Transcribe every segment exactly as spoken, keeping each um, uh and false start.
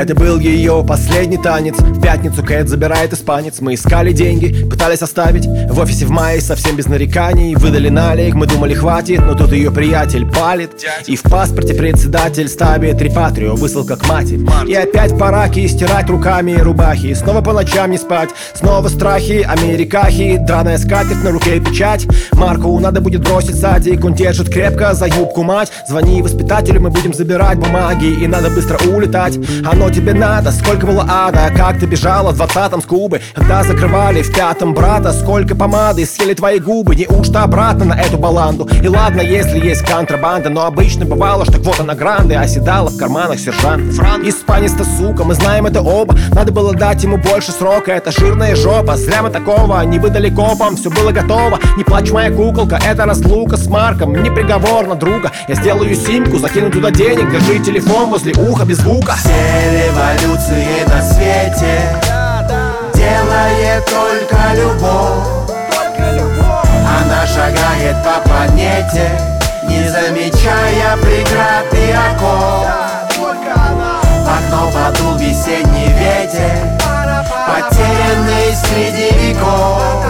Это был ее последний танец. В пятницу Кэт забирает испанец. Мы искали деньги, пытались оставить в офисе в мае, совсем без нареканий. Выдали налик, мы думали хватит, но тут ее приятель палит. И в паспорте председатель ставит репатрио, высылка к мате. И опять параки, стирать руками рубахи. Снова по ночам не спать, снова страхи, америкахи. Драная скатерть, на руке печать. Марку надо будет бросить садик, он держит крепко за юбку мать. Звони воспитателю, мы будем забирать бумаги, и надо быстро улетать. Оно тебе надо, сколько было ада, как ты бежала в двадцатом с Кубы, когда закрывали в пятом брата. Сколько помады съели твои губы, неужто обратно на эту баланду? И ладно, если есть контрабанда, но обычно бывало, что вот она гранды оседала в карманах сержанта. Испанец-то сука, мы знаем это оба. Надо было дать ему больше срока, это жирная жопа. Зря мы такого не выдали копам, все было готово. Не плачь, моя куколка, это разлука с Марком, не приговор на друга. Я сделаю симку, закину туда денег, держи телефон возле уха без звука. Все революции на свете делает только любовь. Она шагает по планете, не замечая преград и оков. В окно подул весенний ветер, потерянный среди веков.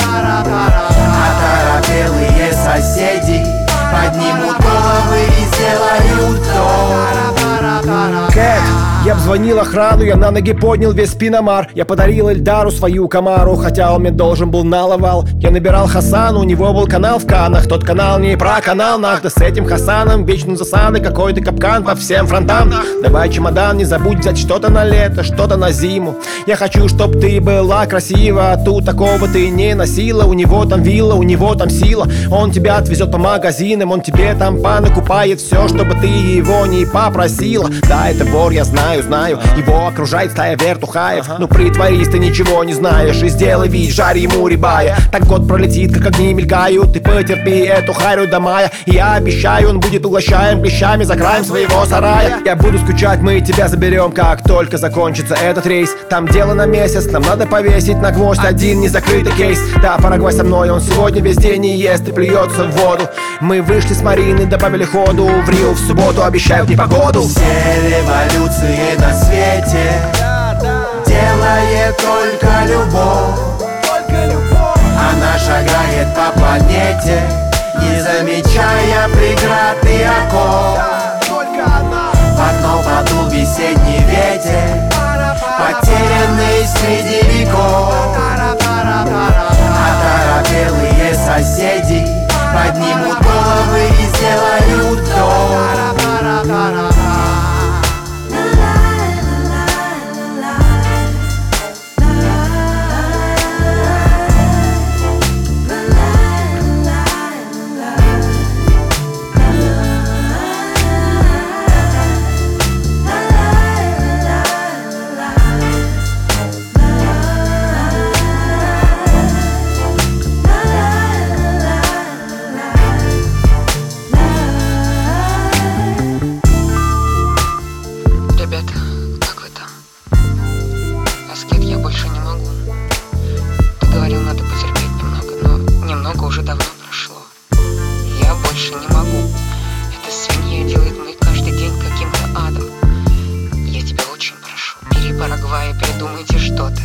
Оторопелые соседи поднимут головы и сделают дом. Кэт, я обзвонил охрану, я на ноги поднял весь Пиномар. Я подарил Эльдару свою Камару, хотя он мне должен был наловал. Я набирал Хасану, у него был канал в Канах. Тот канал не про канал нах, да с этим Хасаном вечно засады, какой-то капкан по всем фронтам. Давай чемодан, не забудь взять что-то на лето, что-то на зиму. Я хочу, чтоб ты была красива, а тут такого ты не носила. У него там вилла, у него там сила. Он тебя отвезет по магазинам, он тебе там понакупает все, чтобы ты его не попросила. Да, это вор, я знаю, знаю. Его окружает стая вертухаев. Ну притворись, ты ничего не знаешь, и сделай вид, жарь ему рибая. Так год пролетит, как огни мелькают. Ты потерпи эту харю до мая. И я обещаю, он будет угощаем клещами за краем своего сарая. Я буду скучать, мы тебя заберем, как только закончится этот рейс. Там дело на месяц, нам надо повесить на гвоздь один незакрытый кейс. Да, Парагвай со мной, он сегодня весь день не ест и плюется в воду. Мы вышли с Марины, добавили ходу в Рио в субботу, обещают непогоду. Все революции на свете делает только любовь. Она шагает по планете, не замечая преград и оков. В окно подул весенний ветер, потерянный среди веков. Оторопелые соседи поднимут головы и сделают дом. Уже давно прошло. Я больше не могу. Эта свинья делает мой каждый день каким-то адом. Я тебя очень прошу, бери Парагвай и придумайте что-то.